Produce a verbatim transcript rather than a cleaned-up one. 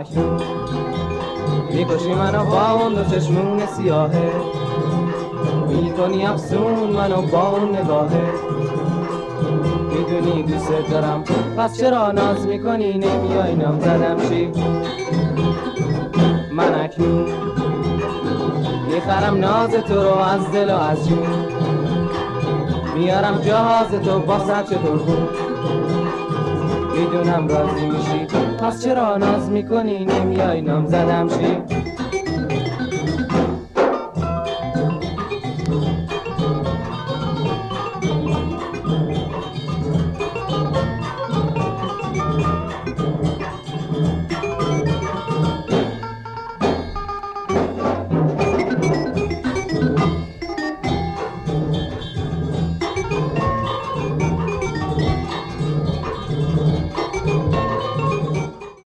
اکنون میکشی منو با اون دو چشمون سیاهه، میکنی افسون منو با اون نگاهه. میدونی دوست دارم پس چرا ناز میکنی نمیای نام زدم چی؟ من اکنون میخرم ناز تو رو از دل و از جون، میارم جهاز تو با سر چطور بود. میدونم راضی میشی پس چرا ناز میکنی نمیای نام زدم چی؟